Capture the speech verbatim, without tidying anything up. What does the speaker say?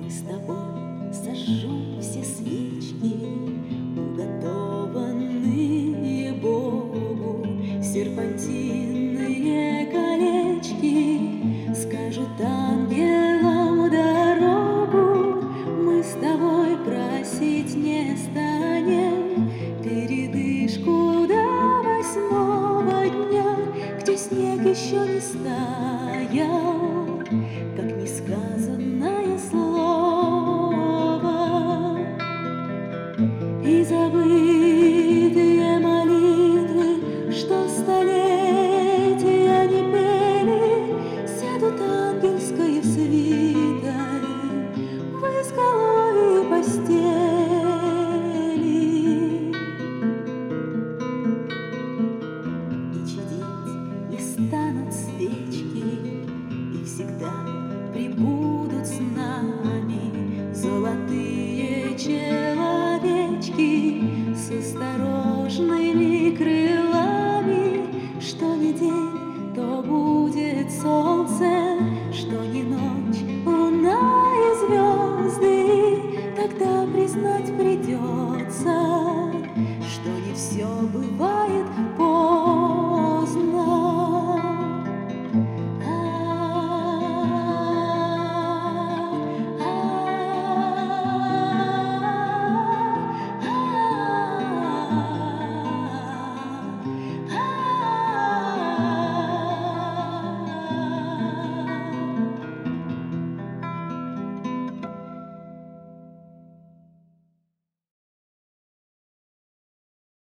мы с тобой сожжем все свечки, уготованные Богу, серпантинные колечки скажут ангелам дорогу. Мы с тобой просить не станем передышку до восьмого дня, где снег еще не стаял, как несказанно